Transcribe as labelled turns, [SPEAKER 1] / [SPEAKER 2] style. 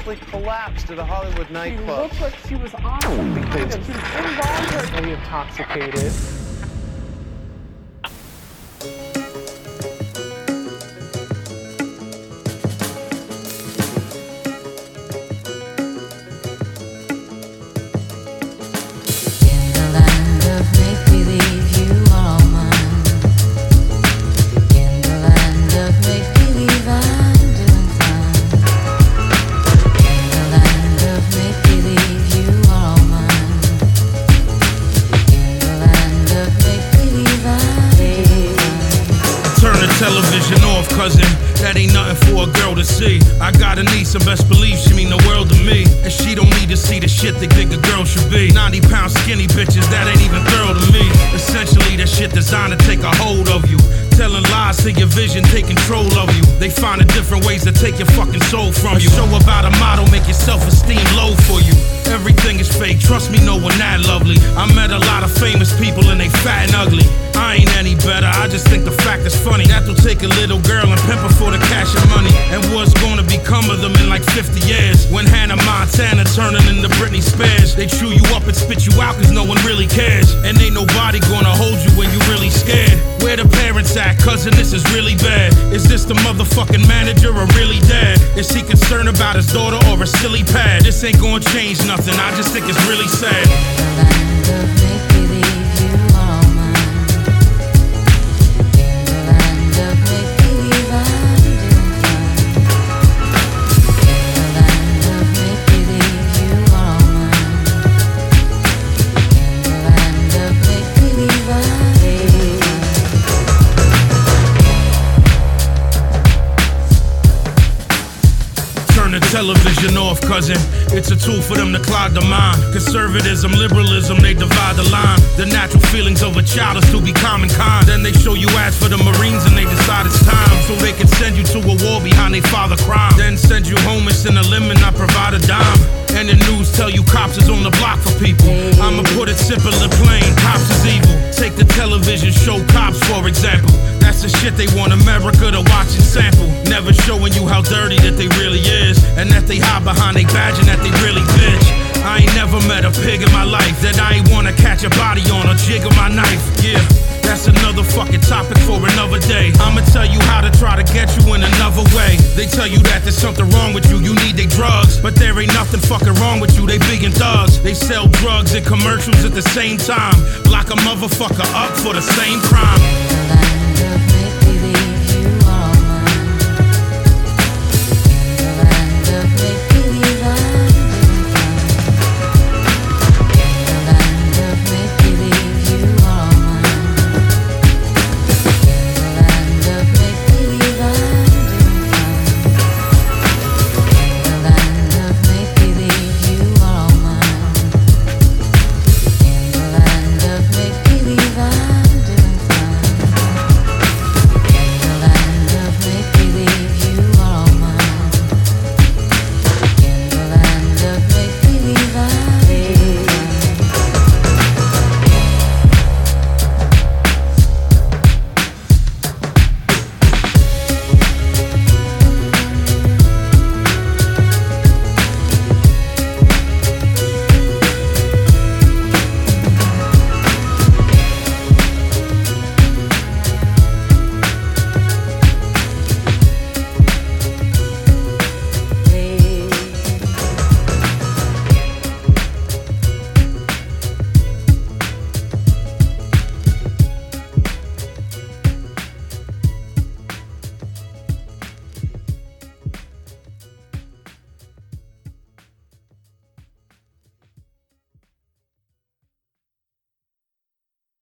[SPEAKER 1] simply collapsed at a Hollywood
[SPEAKER 2] She
[SPEAKER 1] nightclub.
[SPEAKER 2] looked like she was on something. She was involuntarily intoxicated.
[SPEAKER 3] Television off, cousin. That ain't nothing for a girl to see. I got a niece, and best believe she mean the world to me. And she don't need to see the shit they think a girl should be. 90-pound skinny bitches, that ain't even girl to me. Essentially, that shit designed to take a hold of you. Telling lies to your vision, take control of you. They finding different ways to take your fucking soul from you. A show about a model, make your self-esteem low for you. Everything is fake, trust me, no one that lovely. I met a lot of famous people and they fat and ugly. I ain't any better, I just think the fact is funny. That'll take a little girl and pimp her for the cash and money. And what's gonna become of them in like 50 years? When Hannah Montana turning into Britney Spears. They chew you up and spit you out cause no one really cares. And ain't nobody gonna hold you when you really scared. Where the parents at, cousin, this is really bad. Is this the motherfucking manager or really dad? Is he concerned about his daughter or a silly pad? This ain't gonna change nothing, I just think it's really sad. Television off, cousin. It's a tool for them to clog the mind. Conservatism, liberalism, they divide the line. The natural feelings of a child is to be common kind. Then they show you ads for the Marines and they decide it's time. So they can send you to a war behind they father crime. Then send you homeless in a limb and not provide a dime. And the news tell you cops is on the block for people. I'ma put it simple and plain, cops is evil. Take the television show Cops, for example. That's the shit they want America to watch and sample. Never showing you how dirty that they really is. And that they hide behind they badge and that they really bitch. I ain't never met a pig in my life that I ain't wanna catch a body on or jiggle my knife. Yeah, that's another fucking topic for another day. I'ma tell you how to try to get you in another way. They tell you that there's something wrong with you, you need they drugs. But there ain't nothing fucking wrong with you, they big and thugs. They sell drugs and commercials at the same time. Lock a motherfucker up for the same crime.